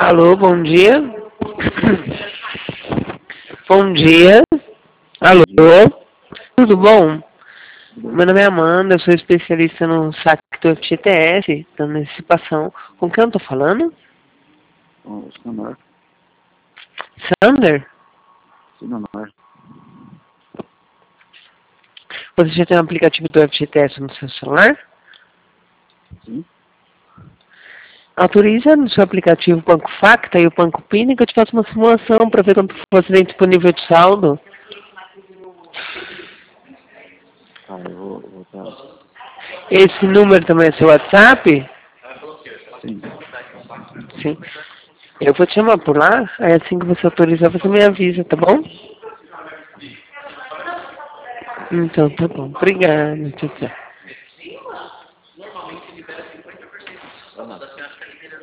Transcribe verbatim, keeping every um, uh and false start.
Alô, bom dia. Bom dia. Alô, tudo bom? Meu nome é Amanda, eu sou especialista no saque do F G T S, da antecipação. Com quem eu tô falando? O Sinamar. Sander? Sinamar. Você já tem um aplicativo do F G T S no seu celular? Sim. Autoriza no seu aplicativo o Banco Facta e o Banco Pini que eu te faço uma simulação para ver quanto você tem disponível de saldo. Ah, eu vou, eu vou dar. Esse número também é seu WhatsApp? Sim. Sim. Eu vou te chamar por lá, aí assim que você autorizar, você me avisa, tá bom? Então, tá bom. Obrigada. Tchau, tchau. Vai lá.